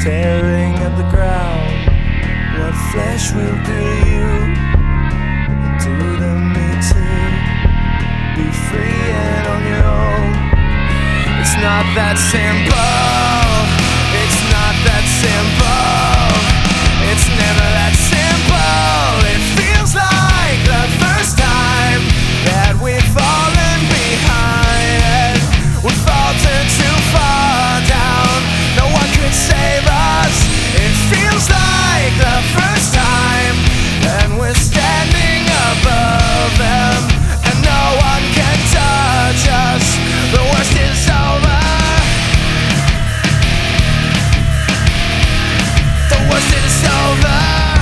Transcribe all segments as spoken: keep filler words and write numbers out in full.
staring at the ground. What flesh will do you, and do them me too. Be free and on your own. It's not that simple. It's not that simple. It's never that simple. It feels like the first time that we've fallen behind. We've faltered too far down. No one could save us. It feels like the first time, and we're standing above them, and no one can touch us. The worst is over. The worst is over.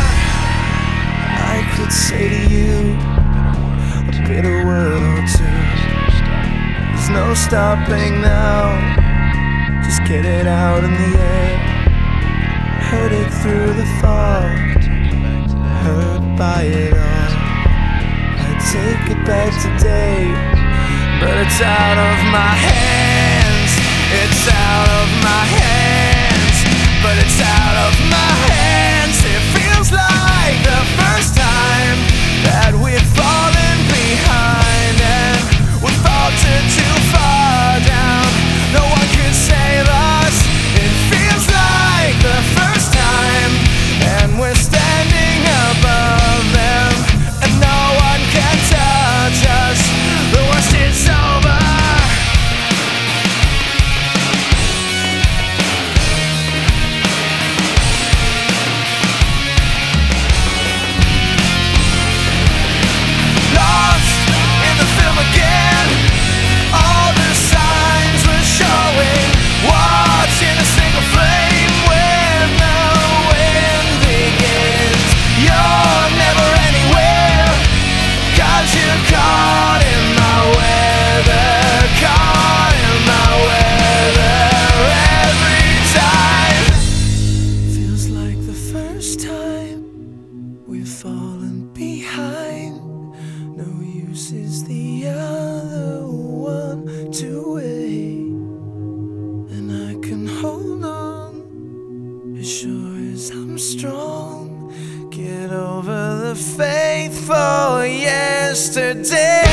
I could say to you a bitter word or two. There's no stopping now. Just get it out in the air. Heard it through the fog, hurt by it all. I take it back today, but it's out of my hands. It's out of my hands, but it's out of my hands. It feels like the first time that we've fallen behind, and we've faltered too far down. No one can save us. It feels like the first time, and we're standing above them, and no one can touch us. The worst is over. Lost in the film again. All the signs were showing. Watching a single flame when the wind begins. You're never anywhere, 'cause you're caught in my weather. Caught in my weather every time. Feels like the first time we've fallen behind. No use is the other one to wait, and I can hold on as sure as I'm strong. Get over the faithful yesterday.